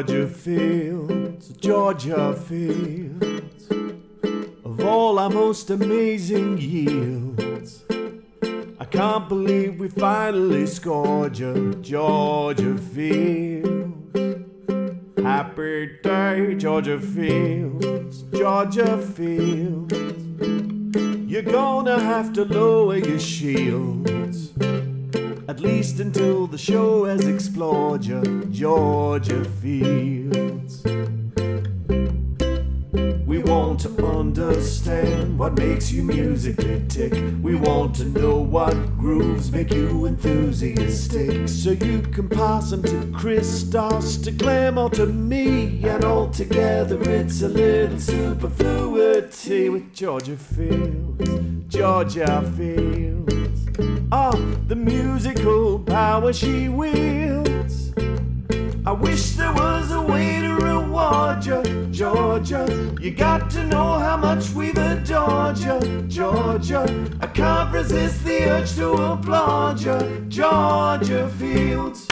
Georgia Fields, Georgia Fields, of all our most amazing yields. I can't believe we finally scored you, Georgia Fields. Happy day, Georgia Fields, Georgia Fields. You're gonna have to lower your shields, at least until the show has explored you, Georgia Fields. We want to understand what makes you musically tick. We want to know what grooves make you enthusiastic, so you can pass them to Christos, to Clem, or to me, and all together it's a little superfluity with Georgia Fields, Georgia Fields. Ah, the musical power she wields. I wish there was a way to reward you, Georgia. You got to know how much we've adored you, Georgia. I can't resist the urge to applaud you, Georgia Fields.